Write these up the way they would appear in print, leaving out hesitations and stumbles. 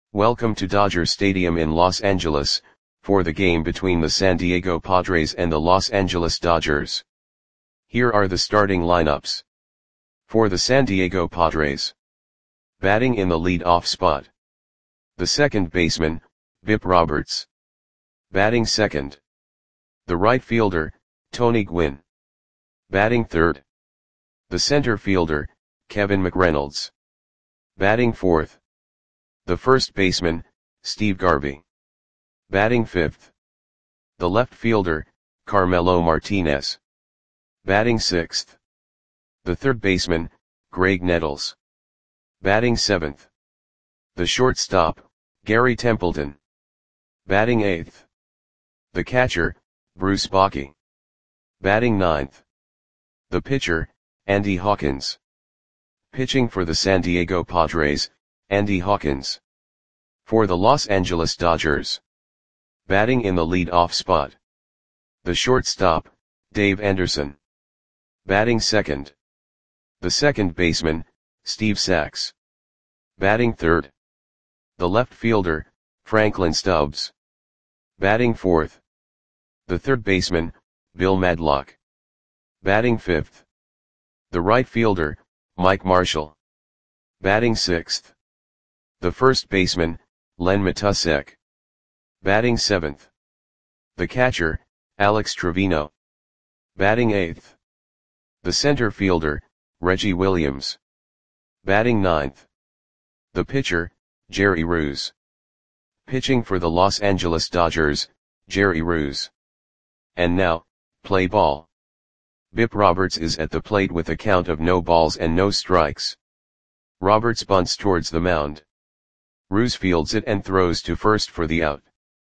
Welcome to Dodger Stadium in Los Angeles, for the game between the San Diego Padres and the Los Angeles Dodgers. Here are the starting lineups. For the San Diego Padres. Batting in the lead-off spot. The second baseman, Bip Roberts. Batting second. The right fielder, Tony Gwynn. Batting third. The center fielder, Kevin McReynolds. Batting fourth. The first baseman, Steve Garvey. Batting fifth. The left fielder, Carmelo Martinez. Batting sixth. The third baseman, Graig Nettles. Batting seventh. The shortstop, Gary Templeton. Batting eighth. The catcher, Bruce Bochy. Batting ninth. The pitcher, Andy Hawkins. Pitching for the San Diego Padres, Andy Hawkins. For the Los Angeles Dodgers. Batting in the lead-off spot. The shortstop, Dave Anderson. Batting second. The second baseman, Steve Sax. Batting third. The left fielder, Franklin Stubbs. Batting fourth. The third baseman, Bill Madlock. Batting fifth. The right fielder, Mike Marshall. Batting sixth. The first baseman, Len Matusek. Batting seventh. The catcher, Alex Trevino. Batting eighth. The center fielder, Reggie Williams. Batting ninth. The pitcher, Jerry Ruse. Pitching for the Los Angeles Dodgers, Jerry Ruse. And now, play ball. Bip Roberts is at the plate with a count of no balls and no strikes. Roberts bunts towards the mound. Ruse fields it and throws to first for the out.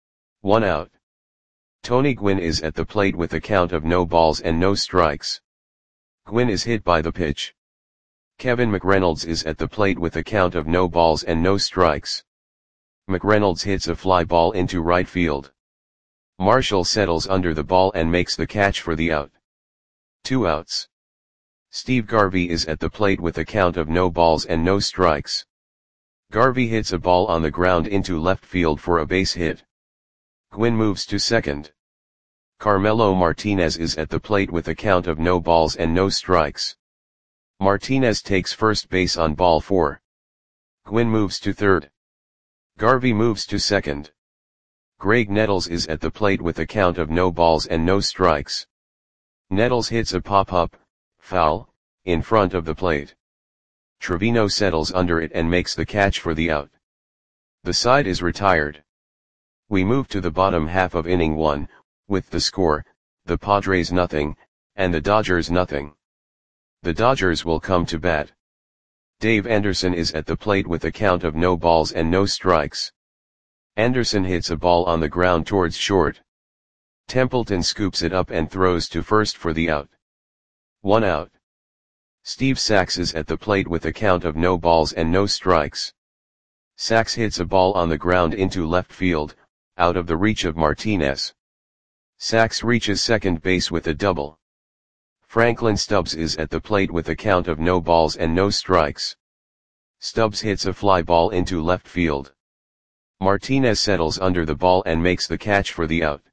1 out. Tony Gwynn is at the plate with a count of no balls and no strikes. Gwynn is hit by the pitch. Kevin McReynolds is at the plate with a count of no balls and no strikes. McReynolds hits a fly ball into right field. Marshall settles under the ball and makes the catch for the out. 2 outs. Steve Garvey is at the plate with a count of no balls and no strikes. Garvey hits a ball on the ground into left field for a base hit. Gwynn moves to second. Carmelo Martinez is at the plate with a count of no balls and no strikes. Martinez takes first base on ball 4. Gwynn moves to third. Garvey moves to second. Graig Nettles is at the plate with a count of no balls and no strikes. Nettles hits a pop-up, foul, in front of the plate. Trevino settles under it and makes the catch for the out. The side is retired. We move to the bottom half of inning 1, with the score, the Padres nothing, and the Dodgers nothing. The Dodgers will come to bat. Dave Anderson is at the plate with a count of no balls and no strikes. Anderson hits a ball on the ground towards short. Templeton scoops it up and throws to first for the out. 1 out. Steve Sax is at the plate with a count of no balls and no strikes. Sax hits a ball on the ground into left field, out of the reach of Martinez. Sax reaches second base with a double. Franklin Stubbs is at the plate with a count of no balls and no strikes. Stubbs hits a fly ball into left field. Martinez settles under the ball and makes the catch for the out.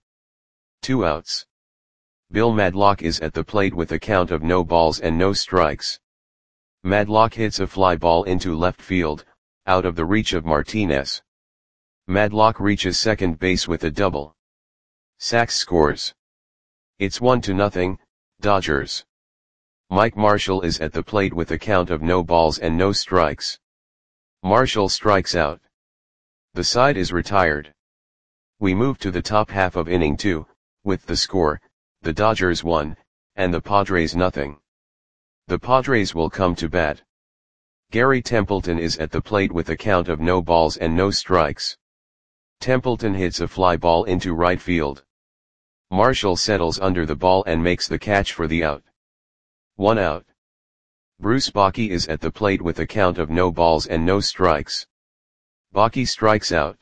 2 outs. Bill Madlock is at the plate with a count of no balls and no strikes. Madlock hits a fly ball into left field, out of the reach of Martinez. Madlock reaches second base with a double. Sax scores. It's 1-0, Dodgers. Mike Marshall is at the plate with a count of no balls and no strikes. Marshall strikes out. The side is retired. We move to the top half of inning 2, with the score, the Dodgers 1, and the Padres nothing. The Padres will come to bat. Gary Templeton is at the plate with a count of no balls and no strikes. Templeton hits a fly ball into right field. Marshall settles under the ball and makes the catch for the out. 1 out. Bruce Bochy is at the plate with a count of no balls and no strikes. Bochy strikes out.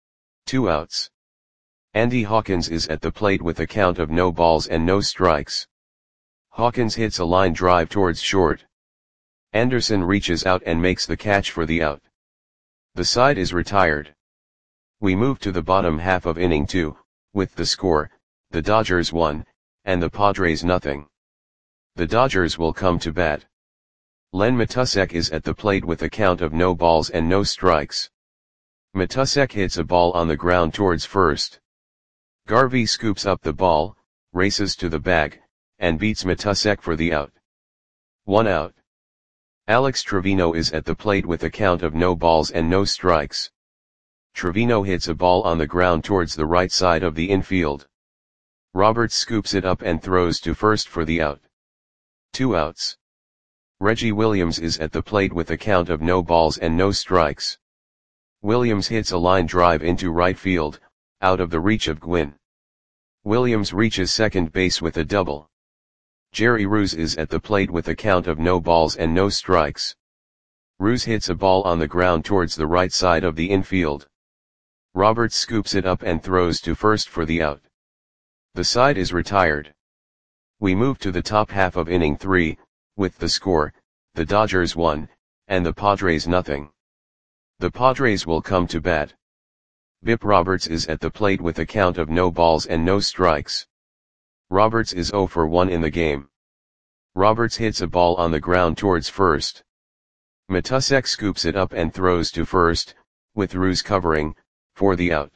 2 outs. Andy Hawkins is at the plate with a count of no balls and no strikes. Hawkins hits a line drive towards short. Anderson reaches out and makes the catch for the out. The side is retired. We move to the bottom half of inning 2, with the score, the Dodgers 1, and the Padres nothing. The Dodgers will come to bat. Len Matusek is at the plate with a count of no balls and no strikes. Matusek hits a ball on the ground towards first. Garvey scoops up the ball, races to the bag, and beats Matusek for the out. 1 out. Alex Trevino is at the plate with a count of no balls and no strikes. Trevino hits a ball on the ground towards the right side of the infield. Roberts scoops it up and throws to first for the out. 2 outs. Reggie Williams is at the plate with a count of no balls and no strikes. Williams hits a line drive into right field, out of the reach of Gwynn. Williams reaches second base with a double. Jerry Ruse is at the plate with a count of no balls and no strikes. Ruse hits a ball on the ground towards the right side of the infield. Roberts scoops it up and throws to first for the out. The side is retired. We move to the top half of inning 3, with the score, the Dodgers 1, and the Padres nothing. The Padres will come to bat. Bip Roberts is at the plate with a count of no balls and no strikes. Roberts is 0 for 1 in the game. Roberts hits a ball on the ground towards first. Matusek scoops it up and throws to first, with Ruse covering, for the out.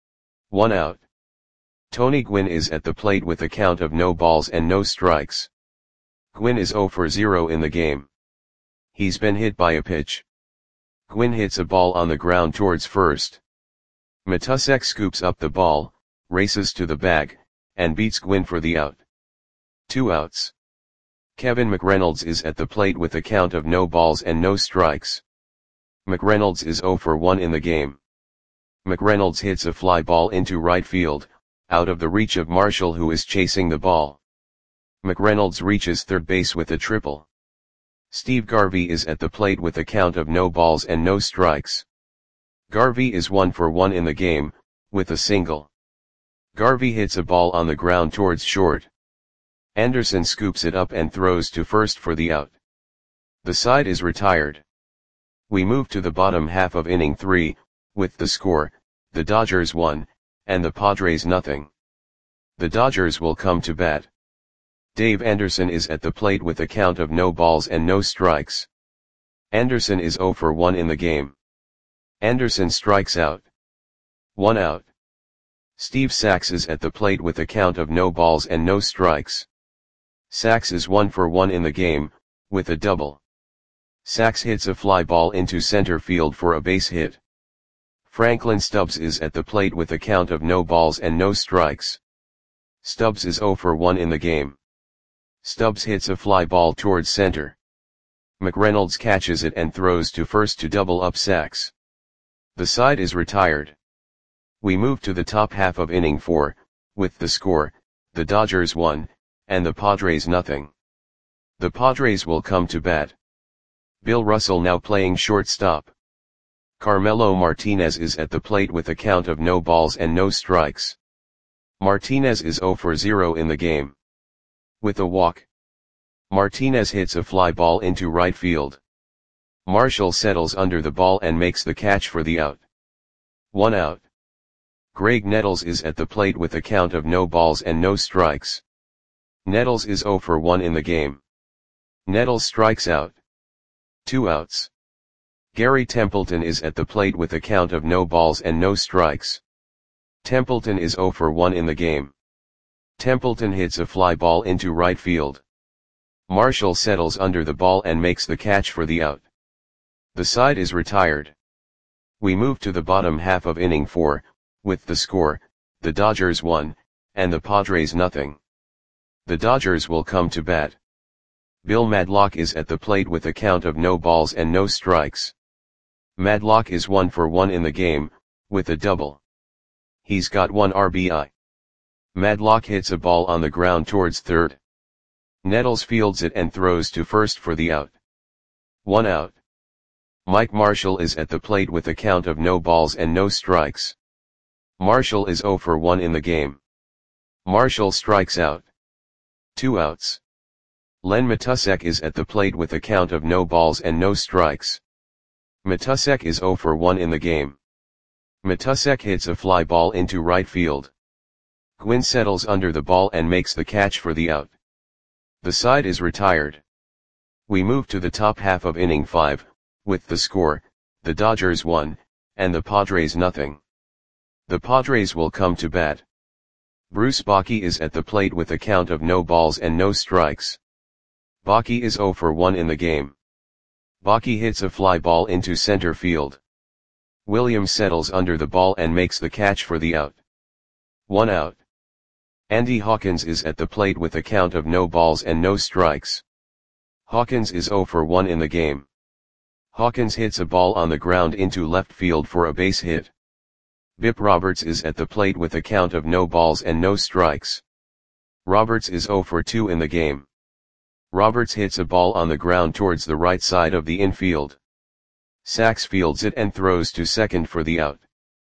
1 out. Tony Gwynn is at the plate with a count of no balls and no strikes. Gwynn is 0 for 0 in the game. He's been hit by a pitch. Gwynn hits a ball on the ground towards first. Matusek scoops up the ball, races to the bag, and beats Gwynn for the out. 2 outs. Kevin McReynolds is at the plate with a count of no balls and no strikes. McReynolds is 0 for 1 in the game. McReynolds hits a fly ball into right field, out of the reach of Marshall who is chasing the ball. McReynolds reaches third base with a triple. Steve Garvey is at the plate with a count of no balls and no strikes. Garvey is 1 for 1 in the game, with a single. Garvey hits a ball on the ground towards short. Anderson scoops it up and throws to first for the out. The side is retired. We move to the bottom half of inning 3, with the score, the Dodgers 1, and the Padres nothing. The Dodgers will come to bat. Dave Anderson is at the plate with a count of no balls and no strikes. Anderson is 0 for 1 in the game. Anderson strikes out. 1 out. Steve Sax is at the plate with a count of no balls and no strikes. Sax is 1 for 1 in the game, with a double. Sax hits a fly ball into center field for a base hit. Franklin Stubbs is at the plate with a count of no balls and no strikes. Stubbs is 0 for 1 in the game. Stubbs hits a fly ball towards center. McReynolds catches it and throws to first to double up Sax. The side is retired. We move to the top half of inning 4, with the score, the Dodgers 1, and the Padres nothing. The Padres will come to bat. Bill Russell now playing shortstop. Carmelo Martinez is at the plate with a count of no balls and no strikes. Martinez is 0 for 0 in the game. With a walk. Martinez hits a fly ball into right field. Marshall settles under the ball and makes the catch for the out. 1 out. Greg Nettles is at the plate with a count of no balls and no strikes. Nettles is 0 for 1 in the game. Nettles strikes out. 2 outs. Gary Templeton is at the plate with a count of no balls and no strikes. Templeton is 0 for 1 in the game. Templeton hits a fly ball into right field. Marshall settles under the ball and makes the catch for the out. The side is retired. We move to the bottom half of inning 4, with the score, the Dodgers 1, and the Padres nothing. The Dodgers will come to bat. Bill Madlock is at the plate with a count of no balls and no strikes. Madlock is 1 for 1 in the game, with a double. He's got 1 RBI. Madlock hits a ball on the ground towards third. Nettles fields it and throws to first for the out. 1 out. Mike Marshall is at the plate with a count of no balls and no strikes. Marshall is 0 for 1 in the game. Marshall strikes out. 2 outs. Len Matusek is at the plate with a count of no balls and no strikes. Matusek is 0 for 1 in the game. Matusek hits a fly ball into right field. Gwynn settles under the ball and makes the catch for the out. The side is retired. We move to the top half of inning 5, with the score, the Dodgers 1, and the Padres nothing. The Padres will come to bat. Bruce Bochy is at the plate with a count of no balls and no strikes. Bochy is 0 for 1 in the game. Bochy hits a fly ball into center field. Williams settles under the ball and makes the catch for the out. 1 out. Andy Hawkins is at the plate with a count of no balls and no strikes. Hawkins is 0 for 1 in the game. Hawkins hits a ball on the ground into left field for a base hit. Bip Roberts is at the plate with a count of no balls and no strikes. Roberts is 0 for 2 in the game. Roberts hits a ball on the ground towards the right side of the infield. Sachs fields it and throws to second for the out.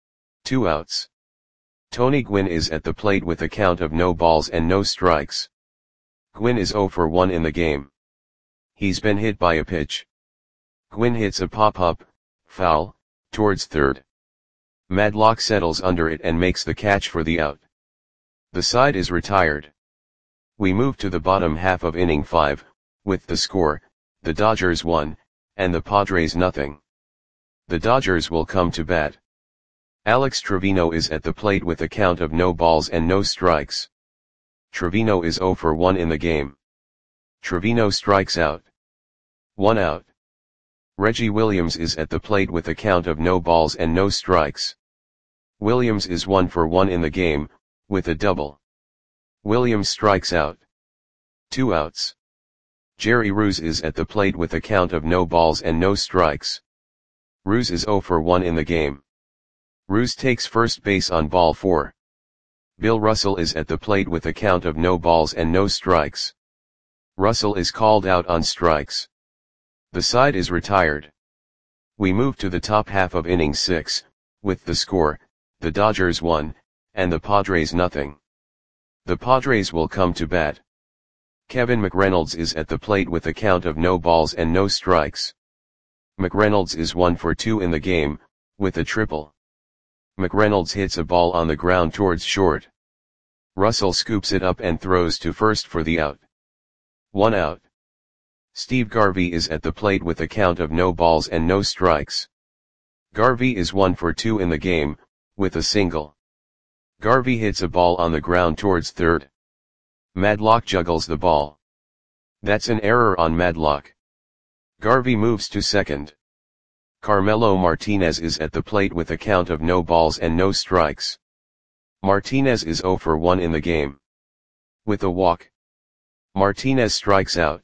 2 outs. Tony Gwynn is at the plate with a count of no balls and no strikes. Gwynn is 0 for 1 in the game. He's been hit by a pitch. Gwynn hits a pop-up, foul, towards third. Madlock settles under it and makes the catch for the out. The side is retired. We move to the bottom half of inning 5, with the score, the Dodgers 1, and the Padres nothing. The Dodgers will come to bat. Alex Trevino is at the plate with a count of no balls and no strikes. Trevino is 0 for 1 in the game. Trevino strikes out. 1 out. Reggie Williams is at the plate with a count of no balls and no strikes. Williams is 1 for 1 in the game, with a double. Williams strikes out. 2 outs. Jerry Ruse is at the plate with a count of no balls and no strikes. Ruse is 0 for 1 in the game. Ruse takes first base on ball 4. Bill Russell is at the plate with a count of no balls and no strikes. Russell is called out on strikes. The side is retired. We move to the top half of inning 6, with the score, the Dodgers 1, and the Padres nothing. The Padres will come to bat. Kevin McReynolds is at the plate with a count of no balls and no strikes. McReynolds is 1 for 2 in the game, with a triple. McReynolds hits a ball on the ground towards short. Russell scoops it up and throws to first for the out. 1 out. Steve Garvey is at the plate with a count of no balls and no strikes. Garvey is 1 for 2 in the game, with a single. Garvey hits a ball on the ground towards third. Madlock juggles the ball. That's an error on Madlock. Garvey moves to second. Carmelo Martinez is at the plate with a count of no balls and no strikes. Martinez is 0 for 1 in the game. With a walk. Martinez strikes out.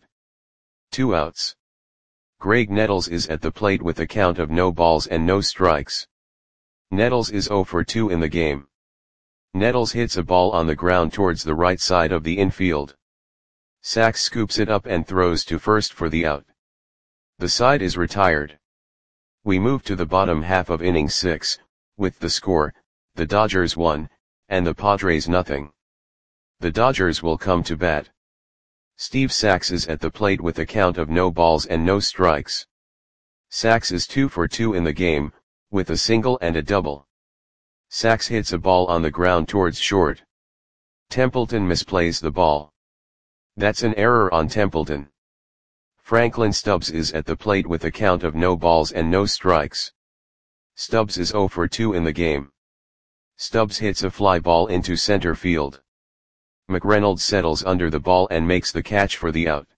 2 outs. Greg Nettles is at the plate with a count of no balls and no strikes. Nettles is 0 for 2 in the game. Nettles hits a ball on the ground towards the right side of the infield. Sachs scoops it up and throws to first for the out. The side is retired. We move to the bottom half of inning 6, with the score, the Dodgers 1, and the Padres nothing. The Dodgers will come to bat. Steve Sachs is at the plate with a count of no balls and no strikes. Sachs is 2 for 2 in the game, with a single and a double. Sachs hits a ball on the ground towards short. Templeton misplays the ball. That's an error on Templeton. Franklin Stubbs is at the plate with a count of no balls and no strikes. Stubbs is 0 for 2 in the game. Stubbs hits a fly ball into center field. McReynolds settles under the ball and makes the catch for the out.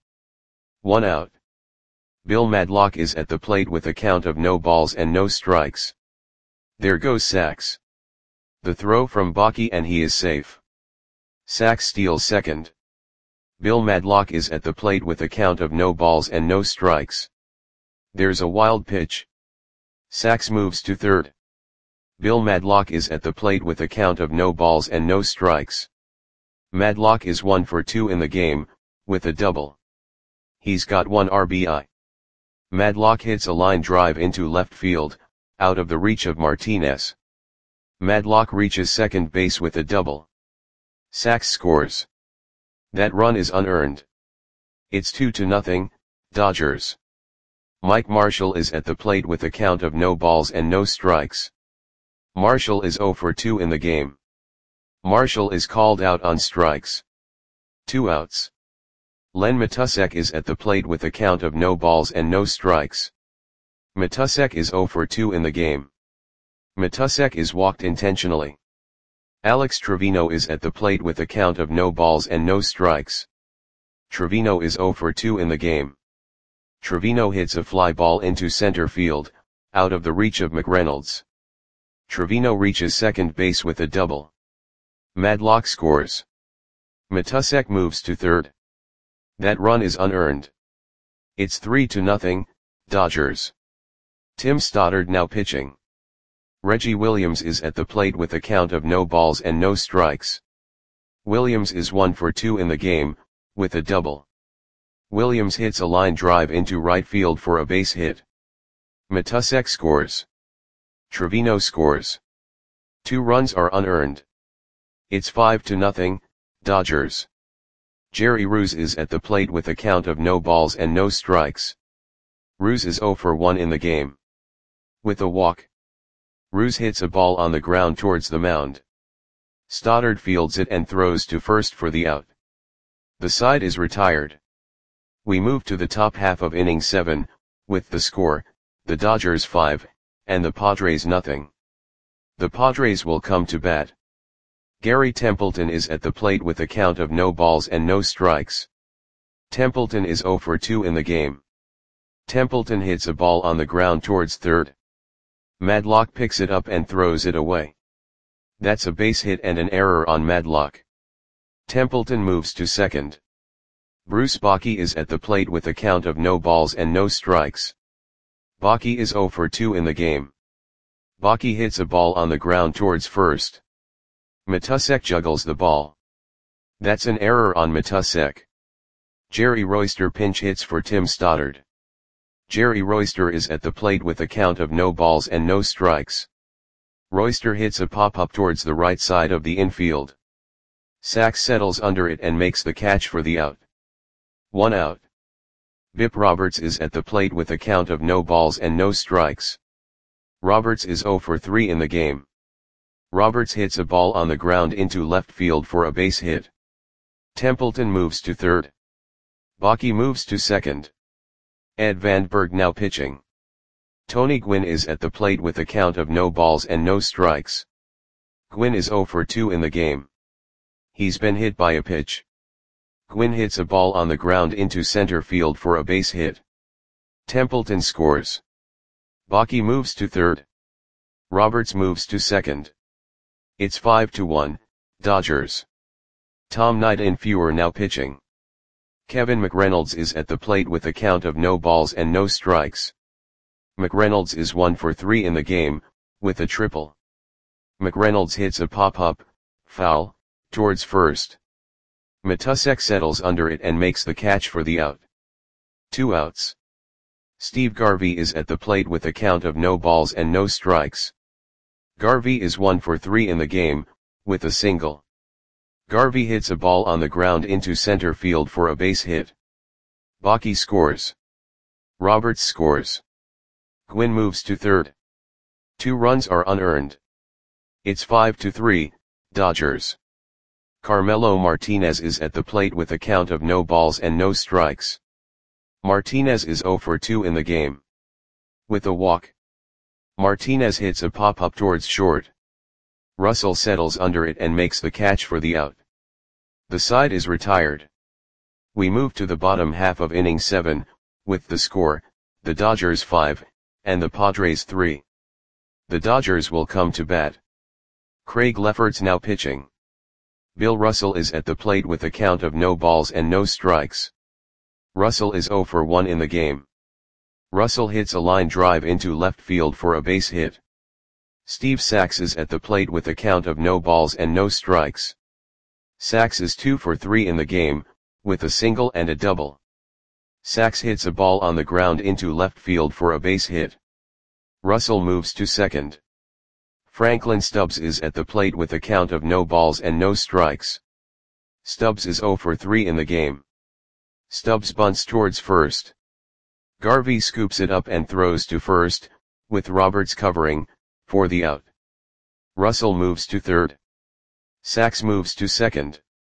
1 out. Bill Madlock is at the plate with a count of no balls and no strikes. There goes Sachs. The throw from Bochy and he is safe. Sachs steals second. Bill Madlock is at the plate with a count of no balls and no strikes. There's a wild pitch. Sachs moves to third. Bill Madlock is at the plate with a count of no balls and no strikes. Madlock is 1 for 2 in the game, with a double. He's got 1 RBI. Madlock hits a line drive into left field, out of the reach of Martinez. Madlock reaches second base with a double. Sachs scores. That run is unearned. It's 2-0, Dodgers. Mike Marshall is at the plate with a count of no balls and no strikes. Marshall is 0 for 2 in the game. Marshall is called out on strikes. 2 outs. Len Matusek is at the plate with a count of no balls and no strikes. Matusek is 0 for 2 in the game. Matusek is walked intentionally. Alex Trevino is at the plate with a count of no balls and no strikes. Trevino is 0 for 2 in the game. Trevino hits a fly ball into center field, out of the reach of McReynolds. Trevino reaches second base with a double. Madlock scores. Matusek moves to third. That run is unearned. It's 3-0, Dodgers. Tim Stoddard now pitching. Reggie Williams is at the plate with a count of no balls and no strikes. Williams is 1 for 2 in the game, with a double. Williams hits a line drive into right field for a base hit. Matusek scores. Trevino scores. 2 runs are unearned. It's 5-0, Dodgers. Jerry Ruse is at the plate with a count of no balls and no strikes. Ruse is 0 for 1 in the game. With a walk. Ruse hits a ball on the ground towards the mound. Stoddard fields it and throws to first for the out. The side is retired. We move to the top half of inning 7, with the score, the Dodgers 5, and the Padres nothing. The Padres will come to bat. Gary Templeton is at the plate with a count of no balls and no strikes. Templeton is 0 for 2 in the game. Templeton hits a ball on the ground towards third. Madlock picks it up and throws it away. That's a base hit and an error on Madlock. Templeton moves to second. Bruce Bochy is at the plate with a count of no balls and no strikes. Bochy is 0 for 2 in the game. Bochy hits a ball on the ground towards first. Matusek juggles the ball. That's an error on Matusek. Jerry Royster pinch hits for Tim Stoddard. Jerry Royster is at the plate with a count of no balls and no strikes. Royster hits a pop-up towards the right side of the infield. Sachs settles under it and makes the catch for the out. 1 out. Bip Roberts is at the plate with a count of no balls and no strikes. Roberts is 0 for 3 in the game. Roberts hits a ball on the ground into left field for a base hit. Templeton moves to third. Bochy moves to second. Ed Vandenberg now pitching. Tony Gwynn is at the plate with a count of no balls and no strikes. Gwynn is 0 for 2 in the game. He's been hit by a pitch. Gwynn hits a ball on the ground into center field for a base hit. Templeton scores. Bochy moves to third. Roberts moves to second. It's 5-1, Dodgers. Tom Nightinfuhr now pitching. Kevin McReynolds is at the plate with a count of no balls and no strikes. McReynolds is 1 for 3 in the game, with a triple. McReynolds hits a pop-up, foul, towards first. Matusek settles under it and makes the catch for the out. 2 outs. Steve Garvey is at the plate with a count of no balls and no strikes. Garvey is 1 for 3 in the game, with a single. Garvey hits a ball on the ground into center field for a base hit. Bochy scores. Roberts scores. Gwynn moves to third. 2 runs are unearned. It's 5-3, Dodgers. Carmelo Martinez is at the plate with a count of no balls and no strikes. Martinez is 0 for 2 in the game. With a walk. Martinez hits a pop-up towards short. Russell settles under it and makes the catch for the out. The side is retired. We move to the bottom half of inning 7, with the score, the Dodgers 5, and the Padres 3. The Dodgers will come to bat. Craig Lefferts now pitching. Bill Russell is at the plate with a count of no balls and no strikes. Russell is 0 for 1 in the game. Russell hits a line drive into left field for a base hit. Steve Sachs is at the plate with a count of no balls and no strikes. Sachs is 2 for 3 in the game, with a single and a double. Sachs hits a ball on the ground into left field for a base hit. Russell moves to second. Franklin Stubbs is at the plate with a count of no balls and no strikes. Stubbs is 0 for 3 in the game. Stubbs bunts towards first. Garvey scoops it up and throws to first, with Roberts covering, for the out. Russell moves to third. Sachs moves to second.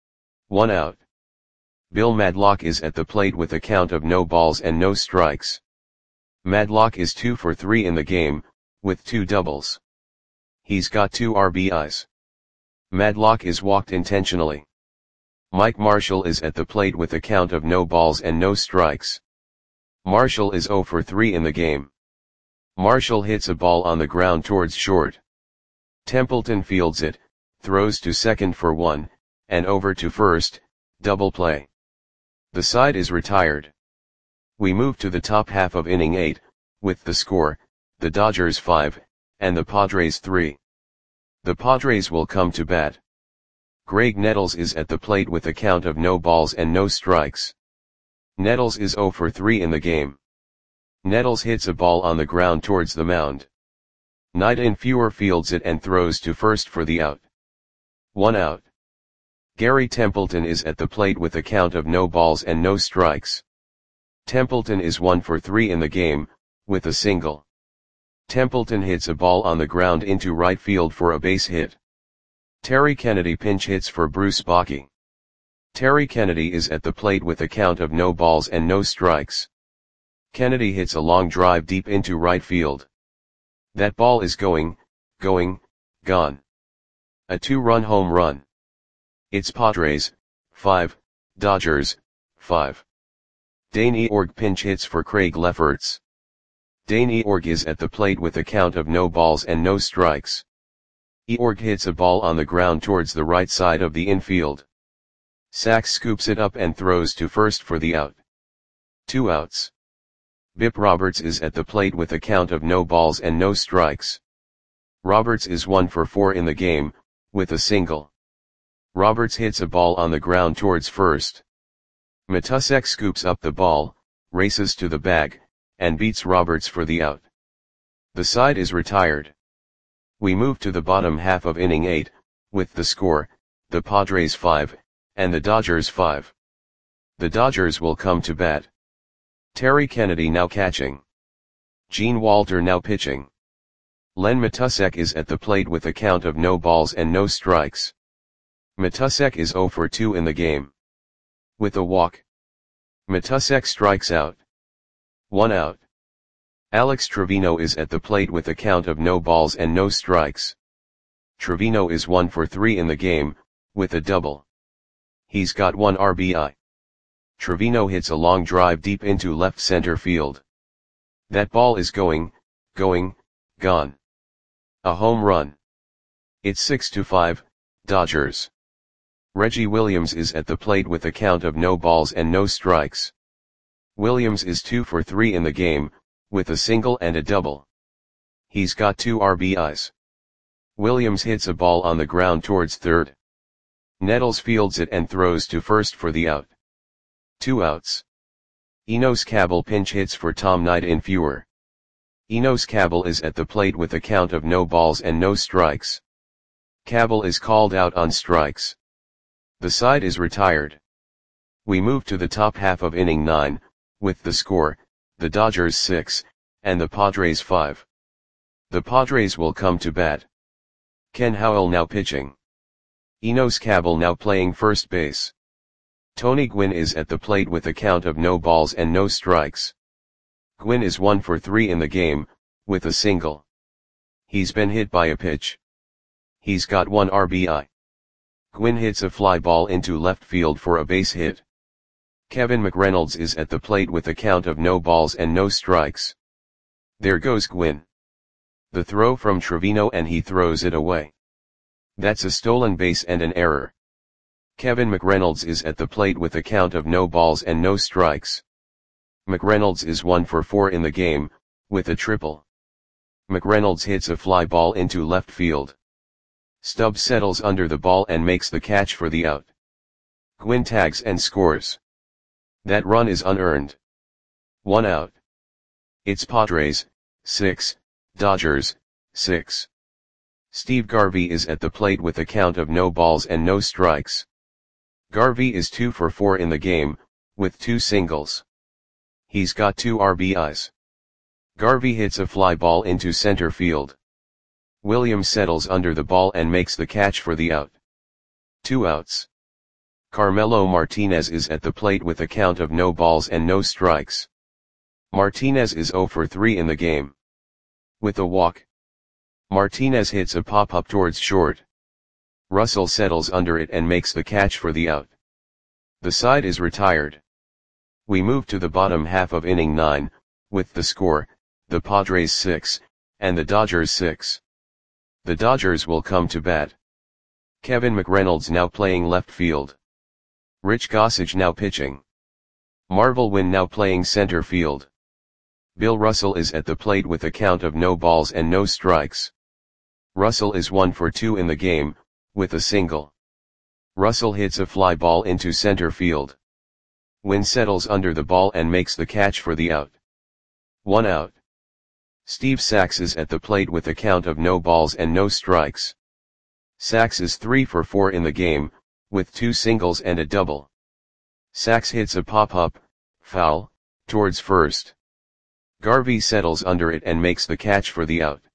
1 out. Bill Madlock is at the plate with a count of no balls and no strikes. Madlock is 2 for 3 in the game, with 2 doubles. He's got 2 RBIs. Madlock is walked intentionally. Mike Marshall is at the plate with a count of no balls and no strikes. Marshall is 0 for 3 in the game. Marshall hits a ball on the ground towards short. Templeton fields it, throws to second for 1, and over to first, double play. The side is retired. We move to the top half of inning 8, with the score, the Dodgers 5, and the Padres 3. The Padres will come to bat. Greg Nettles is at the plate with a count of no balls and no strikes. Nettles is 0 for 3 in the game. Nettles hits a ball on the ground towards the mound. Knight in fewer fields it and throws to first for the out. 1 out. Gary Templeton is at the plate with a count of no balls and no strikes. Templeton is 1 for 3 in the game, with a single. Templeton hits a ball on the ground into right field for a base hit. Terry Kennedy pinch hits for Bruce Bochy. Terry Kennedy is at the plate with a count of no balls and no strikes. Kennedy hits a long drive deep into right field. That ball is going, gone. A 2-run home run. It's Padres, 5, Dodgers, 5. Dane Eorg pinch hits for Craig Lefferts. Dane Eorg is at the plate with a count of no balls and no strikes. Eorg hits a ball on the ground towards the right side of the infield. Sachs scoops it up and throws to first for the out. 2 outs. Bip Roberts is at the plate with a count of no balls and no strikes. Roberts is 1 for 4 in the game, with a single. Roberts hits a ball on the ground towards first. Matusek scoops up the ball, races to the bag, and beats Roberts for the out. The side is retired. We move to the bottom half of inning 8, with the score, the Padres 5, and the Dodgers 5. The Dodgers will come to bat. Terry Kennedy now catching. Gene Walter now pitching. Len Matusek is at the plate with a count of no balls and no strikes. Matusek is 0 for 2 in the game. With a walk. Matusek strikes out. 1 out. Alex Trevino is at the plate with a count of no balls and no strikes. Trevino is 1 for 3 in the game, with a double. He's got 1 RBI. Trevino hits a long drive deep into left center field. That ball is going, gone. A home run. It's 6-5, Dodgers. Reggie Williams is at the plate with a count of no balls and no strikes. Williams is 2 for 3 in the game, with a single and a double. He's got 2 RBIs. Williams hits a ball on the ground towards third. Nettles fields it and throws to first for the out. 2 outs. Enos Cabell pinch hits for Tom Knight in fewer. Enos Cabell is at the plate with a count of no balls and no strikes. Cabell is called out on strikes. The side is retired. We move to the top half of inning 9, with the score, the Dodgers 6, and the Padres 5. The Padres will come to bat. Ken Howell now pitching. Enos Cabell now playing first base. Tony Gwynn is at the plate with a count of no balls and no strikes. Gwynn is 1 for 3 in the game, with a single. He's been hit by a pitch. He's got 1 RBI. Gwynn hits a fly ball into left field for a base hit. Kevin McReynolds is at the plate with a count of no balls and no strikes. There goes Gwynn. The throw from Trevino and he throws it away. That's a stolen base and an error. Kevin McReynolds is at the plate with a count of no balls and no strikes. McReynolds is 1 for 4 in the game, with a triple. McReynolds hits a fly ball into left field. Stubbs settles under the ball and makes the catch for the out. Gwynn tags and scores. That run is unearned. 1 out. It's Padres, 6, Dodgers, 6. Steve Garvey is at the plate with a count of no balls and no strikes. Garvey is 2 for 4 in the game, with 2 singles. He's got 2 RBIs. Garvey hits a fly ball into center field. Williams settles under the ball and makes the catch for the out. 2 outs. Carmelo Martinez is at the plate with a count of no balls and no strikes. Martinez is 0 for 3 in the game. With a walk, Martinez hits a pop-up towards short. Russell settles under it and makes the catch for the out. The side is retired. We move to the bottom half of inning 9, with the score, the Padres 6, and the Dodgers 6. The Dodgers will come to bat. Kevin McReynolds now playing left field. Rich Gossage now pitching. Marvel Wynn now playing center field. Bill Russell is at the plate with a count of no balls and no strikes. Russell is 1 for 2 in the game, with a single. Russell hits a fly ball into center field. Wynn settles under the ball and makes the catch for the out. 1 out. Steve Sax is at the plate with a count of no balls and no strikes. Sax is 3 for 4 in the game, with 2 singles and a double. Sax hits a pop-up, foul, towards first. Garvey settles under it and makes the catch for the out.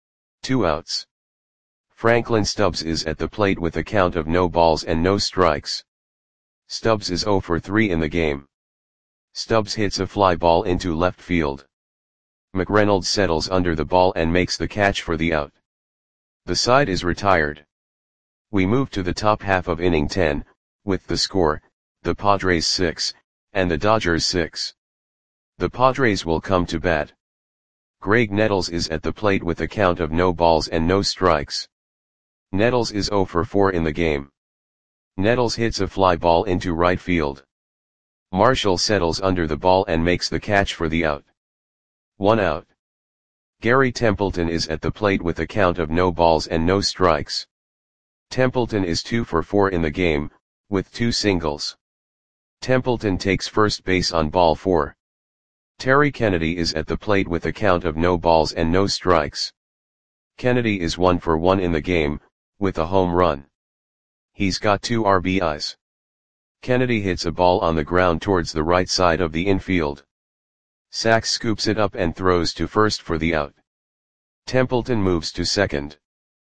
2 outs. Franklin Stubbs is at the plate with a count of no balls and no strikes. Stubbs is 0 for 3 in the game. Stubbs hits a fly ball into left field. McReynolds settles under the ball and makes the catch for the out. The side is retired. We move to the top half of inning 10, with the score, the Padres 6, and the Dodgers 6. The Padres will come to bat. Greg Nettles is at the plate with a count of no balls and no strikes. Nettles is 0 for 4 in the game. Nettles hits a fly ball into right field. Marshall settles under the ball and makes the catch for the out. 1 out. Gary Templeton is at the plate with a count of no balls and no strikes. Templeton is 2 for 4 in the game, with 2 singles. Templeton takes first base on ball 4. Terry Kennedy is at the plate with a count of no balls and no strikes. Kennedy is 1 for 1 in the game, with a home run. He's got 2 RBIs. Kennedy hits a ball on the ground towards the right side of the infield. Sax scoops it up and throws to first for the out. Templeton moves to second.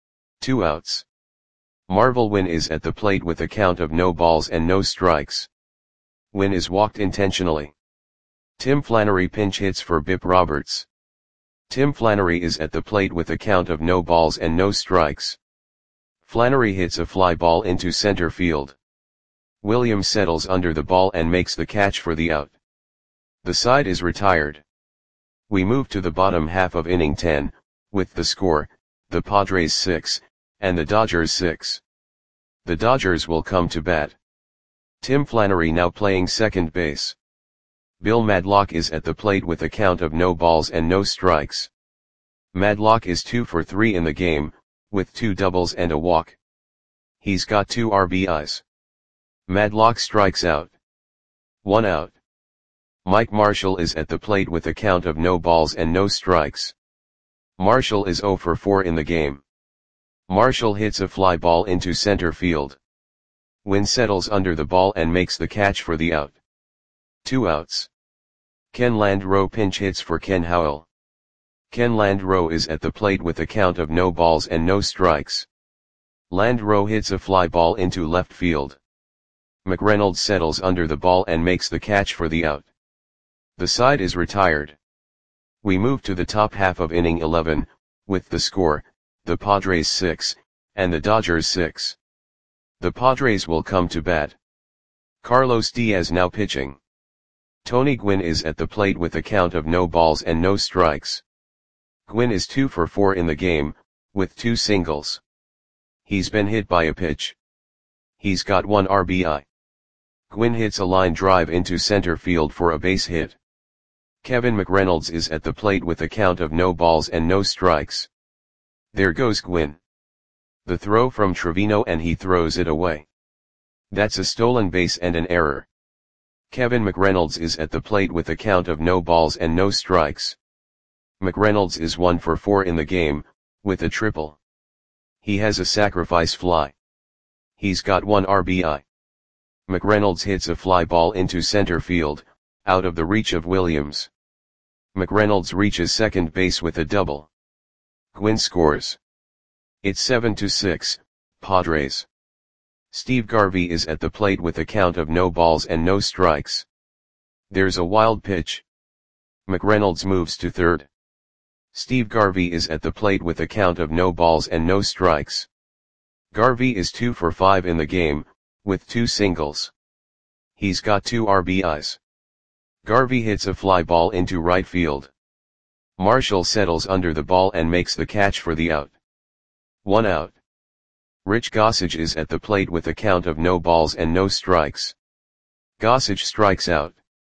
2 outs. Marvel Wynn is at the plate with a count of no balls and no strikes. Wynn is walked intentionally. Tim Flannery pinch hits for Bip Roberts. Tim Flannery is at the plate with a count of no balls and no strikes. Flannery hits a fly ball into center field. Williams settles under the ball and makes the catch for the out. The side is retired. We move to the bottom half of inning 10, with the score, the Padres 6, and the Dodgers 6. The Dodgers will come to bat. Tim Flannery now playing second base. Bill Madlock is at the plate with a count of no balls and no strikes. Madlock is 2 for 3 in the game, with 2 doubles and a walk. He's got 2 RBIs. Madlock strikes out. 1 out. Mike Marshall is at the plate with a count of no balls and no strikes. Marshall is 0 for 4 in the game. Marshall hits a fly ball into center field. Wynn settles under the ball and makes the catch for the out. 2 outs. Ken Landreau pinch hits for Ken Howell. Ken Landreau is at the plate with a count of no balls and no strikes. Landreau hits a fly ball into left field. McReynolds settles under the ball and makes the catch for the out. The side is retired. We move to the top half of inning 11, with the score, the Padres 6, and the Dodgers 6. The Padres will come to bat. Carlos Diaz now pitching. Tony Gwynn is at the plate with a count of no balls and no strikes. Gwynn is 2 for 4 in the game, with 2 singles. He's been hit by a pitch. He's got 1 RBI. Gwynn hits a line drive into center field for a base hit. Kevin McReynolds is at the plate with a count of no balls and no strikes. There goes Gwynn. The throw from Trevino and he throws it away. That's a stolen base and an error. Kevin McReynolds is at the plate with a count of no balls and no strikes. McReynolds is 1 for 4 in the game, with a triple. He has a sacrifice fly. He's got 1 RBI. McReynolds hits a fly ball into center field, out of the reach of Williams. McReynolds reaches second base with a double. Gwynn scores. It's 7-6, Padres. Steve Garvey is at the plate with a count of no balls and no strikes. There's a wild pitch. McReynolds moves to third. Steve Garvey is at the plate with a count of no balls and no strikes. Garvey is 2 for 5 in the game, with 2 singles. He's got 2 RBIs. Garvey hits a fly ball into right field. Marshall settles under the ball and makes the catch for the out. 1 out. Rich Gossage is at the plate with a count of no balls and no strikes. Gossage strikes out.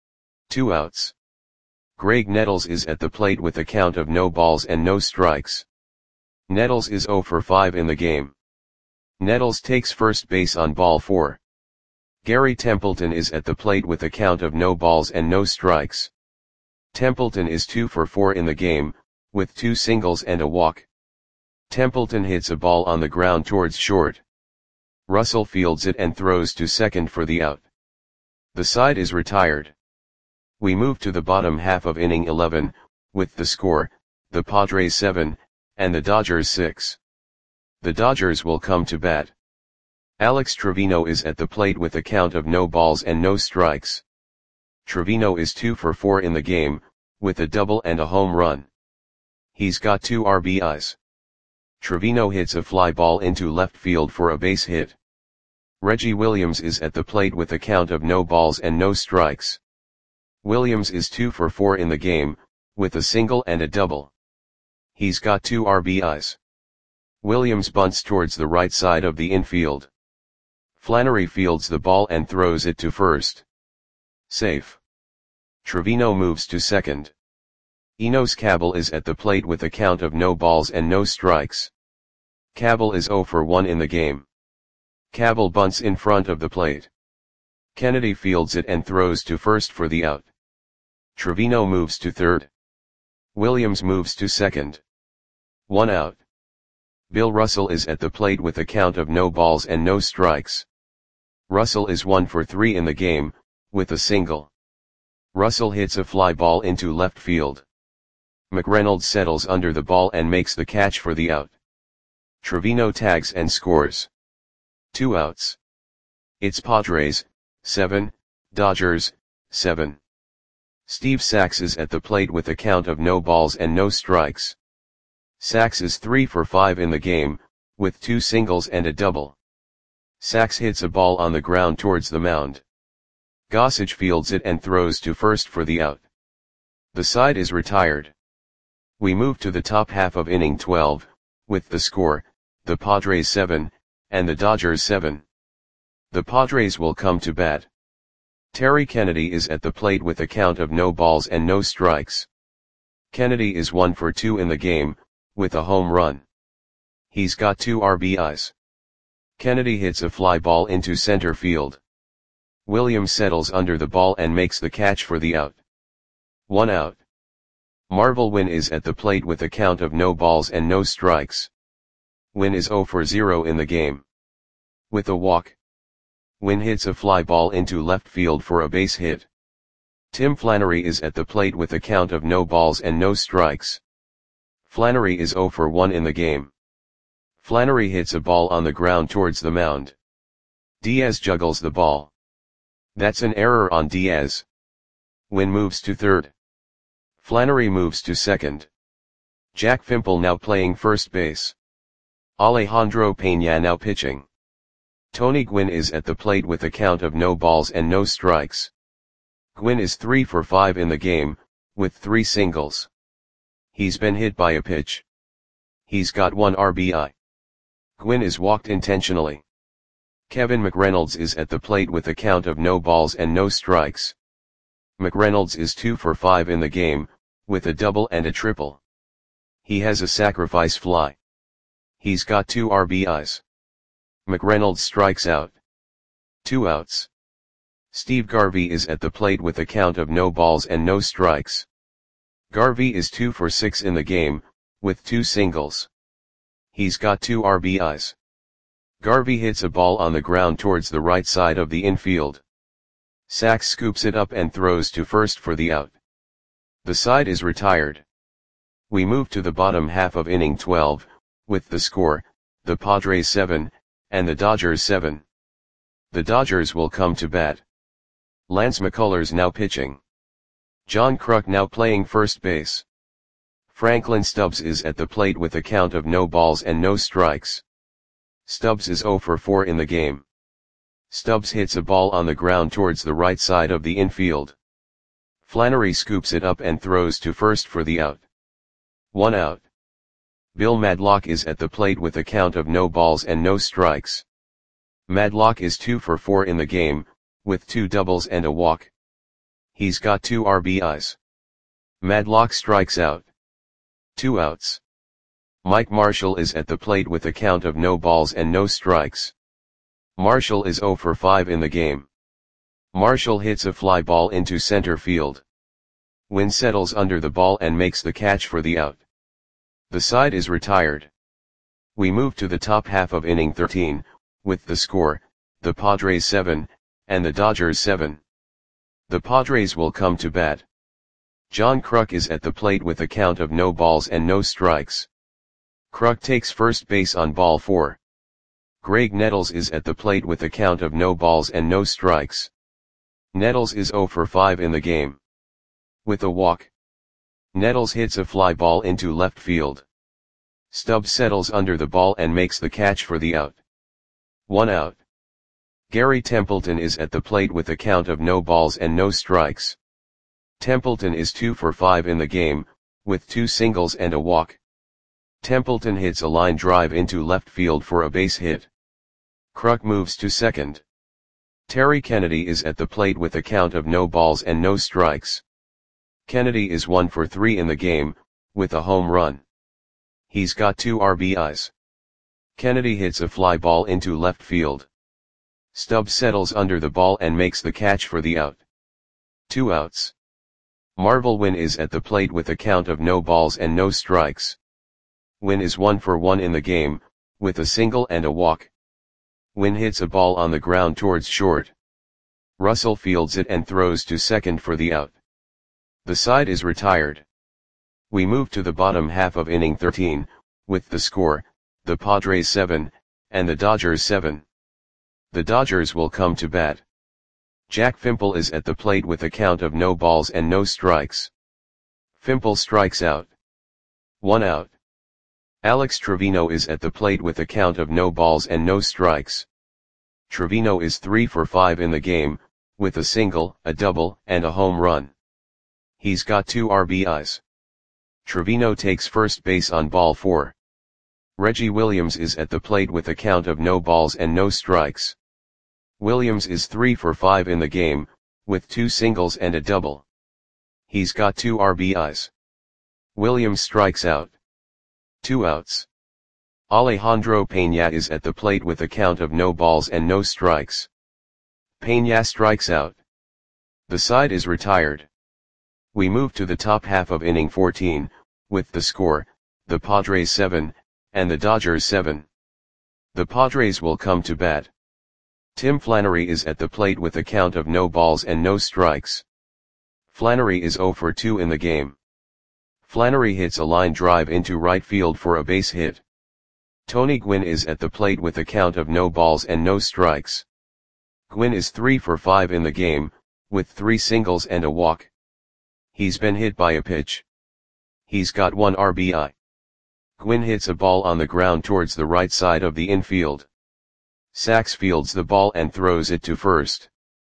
2 outs. Greg Nettles is at the plate with a count of no balls and no strikes. Nettles is 0 for 5 in the game. Nettles takes first base on ball 4. Gary Templeton is at the plate with a count of no balls and no strikes. Templeton is 2 for 4 in the game, with 2 singles and a walk. Templeton hits a ball on the ground towards short. Russell fields it and throws to second for the out. The side is retired. We move to the bottom half of inning 11, with the score, the Padres 7, and the Dodgers 6. The Dodgers will come to bat. Alex Trevino is at the plate with a count of no balls and no strikes. Trevino is 2 for 4 in the game, with a double and a home run. He's got 2 RBIs. Trevino hits a fly ball into left field for a base hit. Reggie Williams is at the plate with a count of no balls and no strikes. Williams is 2 for 4 in the game, with a single and a double. He's got 2 RBIs. Williams bunts towards the right side of the infield. Flannery fields the ball and throws it to first. Safe. Trevino moves to second. Enos Cabell is at the plate with a count of no balls and no strikes. Cabell is 0 for 1 in the game. Cabell bunts in front of the plate. Kennedy fields it and throws to first for the out. Trevino moves to third. Williams moves to second. 1 out. Bill Russell is at the plate with a count of no balls and no strikes. Russell is 1 for 3 in the game, with a single. Russell hits a fly ball into left field. McReynolds settles under the ball and makes the catch for the out. Trevino tags and scores. 2 outs. It's Padres 7, Dodgers 7. Steve Sax is at the plate with a count of no balls and no strikes. Sax is 3 for 5 in the game, with 2 singles and a double. Sax hits a ball on the ground towards the mound. Gossage fields it and throws to first for the out. The side is retired. We move to the top half of inning 12, with the score, the Padres 7, and the Dodgers 7. The Padres will come to bat. Terry Kennedy is at the plate with a count of no balls and no strikes. Kennedy is 1 for 2 in the game, with a home run. He's got 2 RBIs. Kennedy hits a fly ball into center field. Williams settles under the ball and makes the catch for the out. 1 out. Marvel Wynn is at the plate with a count of no balls and no strikes. Wynn is 0 for 0 in the game. With a walk. Wynn hits a fly ball into left field for a base hit. Tim Flannery is at the plate with a count of no balls and no strikes. Flannery is 0 for 1 in the game. Flannery hits a ball on the ground towards the mound. Diaz juggles the ball. That's an error on Diaz. Wynn moves to third. Flannery moves to second. Jack Fimple now playing first base. Alejandro Peña now pitching. Tony Gwynn is at the plate with a count of no balls and no strikes. Gwynn is 3 for 5 in the game, with 3 singles. He's been hit by a pitch. He's got 1 RBI. Gwynn is walked intentionally. Kevin McReynolds is at the plate with a count of no balls and no strikes. McReynolds is 2 for 5 in the game, with a double and a triple. He has a sacrifice fly. He's got 2 RBIs. McReynolds strikes out. 2 outs. Steve Garvey is at the plate with a count of no balls and no strikes. Garvey is 2 for 6 in the game, with 2 singles. He's got 2 RBIs. Garvey hits a ball on the ground towards the right side of the infield. Sachs scoops it up and throws to first for the out. The side is retired. We move to the bottom half of inning 12, with the score, the Padres 7, and the Dodgers 7. The Dodgers will come to bat. Lance McCullers now pitching. John Kruk now playing first base. Franklin Stubbs is at the plate with a count of no balls and no strikes. Stubbs is 0 for 4 in the game. Stubbs hits a ball on the ground towards the right side of the infield. Flannery scoops it up and throws to first for the out. 1 out. Bill Madlock is at the plate with a count of no balls and no strikes. Madlock is 2 for 4 in the game, with 2 doubles and a walk. He's got 2 RBIs. Madlock strikes out. 2 outs. Mike Marshall is at the plate with a count of no balls and no strikes. Marshall is 0 for 5 in the game. Marshall hits a fly ball into center field. Wynn settles under the ball and makes the catch for the out. The side is retired. We move to the top half of inning 13, with the score, the Padres 7, and the Dodgers 7. The Padres will come to bat. John Kruk is at the plate with a count of no balls and no strikes. Kruk takes first base on ball 4. Greg Nettles is at the plate with a count of no balls and no strikes. Nettles is 0 for 5 in the game. With a walk. Nettles hits a fly ball into left field. Stubbs settles under the ball and makes the catch for the out. 1 out. Gary Templeton is at the plate with a count of no balls and no strikes. Templeton is 2 for 5 in the game, with 2 singles and a walk. Templeton hits a line drive into left field for a base hit. Kruk moves to second. Terry Kennedy is at the plate with a count of no balls and no strikes. Kennedy is 1 for 3 in the game, with a home run. He's got 2 RBIs. Kennedy hits a fly ball into left field. Stubbs settles under the ball and makes the catch for the out. 2 outs. Marvel Wynn is at the plate with a count of no balls and no strikes. Wynn is 1 for 1 in the game, with a single and a walk. Wynn hits a ball on the ground towards short. Russell fields it and throws to second for the out. The side is retired. We move to the bottom half of inning 13, with the score, the Padres 7, and the Dodgers 7. The Dodgers will come to bat. Jack Fimple is at the plate with a count of no balls and no strikes. Fimple strikes out. 1 out. Alex Trevino is at the plate with a count of no balls and no strikes. Trevino is 3 for 5 in the game, with a single, a double, and a home run. He's got 2 RBIs. Trevino takes first base on ball 4. Reggie Williams is at the plate with a count of no balls and no strikes. Williams is 3 for 5 in the game, with 2 singles and a double. He's got 2 RBIs. Williams strikes out. 2 outs. Alejandro Peña is at the plate with a count of no balls and no strikes. Peña strikes out. The side is retired. We move to the top half of inning 14, with the score, the Padres 7, and the Dodgers 7. The Padres will come to bat. Tim Flannery is at the plate with a count of no balls and no strikes. Flannery is 0 for 2 in the game. Flannery hits a line drive into right field for a base hit. Tony Gwynn is at the plate with a count of no balls and no strikes. Gwynn is 3 for 5 in the game, with 3 singles and a walk. He's been hit by a pitch. He's got 1 RBI. Gwynn hits a ball on the ground towards the right side of the infield. Sachs fields the ball and throws it to first.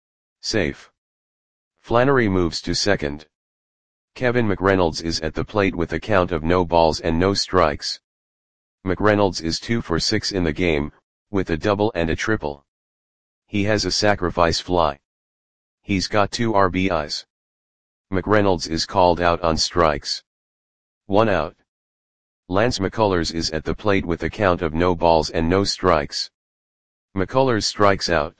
Safe. Flannery moves to second. Kevin McReynolds is at the plate with a count of no balls and no strikes. McReynolds is 2 for 6 in the game, with a double and a triple. He has a sacrifice fly. He's got 2 RBIs. McReynolds is called out on strikes. 1 out. Lance McCullers is at the plate with a count of no balls and no strikes. McCullers strikes out.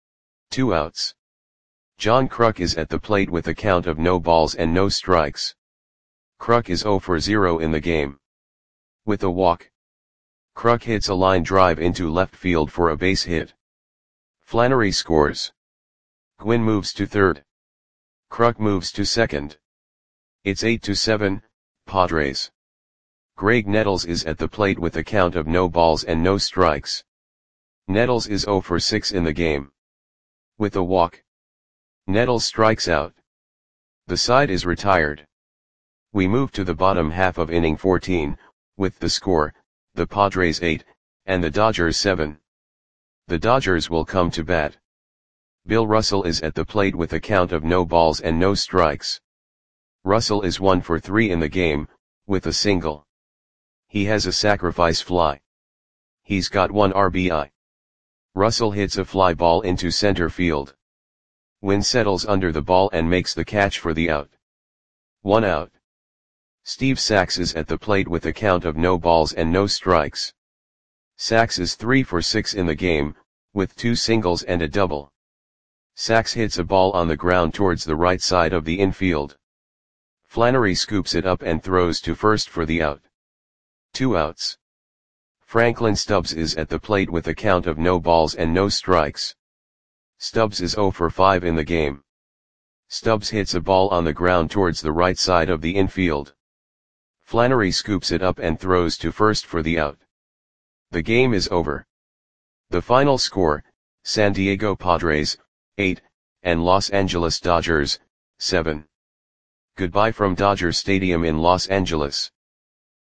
2 outs. John Kruk is at the plate with a count of no balls and no strikes. Kruk is 0 for 0 in the game. With a walk. Kruk hits a line drive into left field for a base hit. Flannery scores. Gwynn moves to third. Kruk moves to second. It's 8-7, Padres. Graig Nettles is at the plate with a count of no balls and no strikes. Nettles is 0 for 6 in the game. With a walk, Nettles strikes out. The side is retired. We move to the bottom half of inning 14, with the score, the Padres 8, and the Dodgers 7. The Dodgers will come to bat. Bill Russell is at the plate with a count of no balls and no strikes. Russell is 1 for 3 in the game, with a single. He has a sacrifice fly. He's got 1 RBI. Russell hits a fly ball into center field. Wynn settles under the ball and makes the catch for the out. 1 out. Steve Sax is at the plate with a count of no balls and no strikes. Sax is 3 for 6 in the game, with 2 singles and a double. Sax hits a ball on the ground towards the right side of the infield. Flannery scoops it up and throws to first for the out. 2 outs. Franklin Stubbs is at the plate with a count of no balls and no strikes. Stubbs is 0 for 5 in the game. Stubbs hits a ball on the ground towards the right side of the infield. Flannery scoops it up and throws to first for the out. The game is over. The final score, San Diego Padres, 8, and Los Angeles Dodgers, 7. Goodbye from Dodger Stadium in Los Angeles.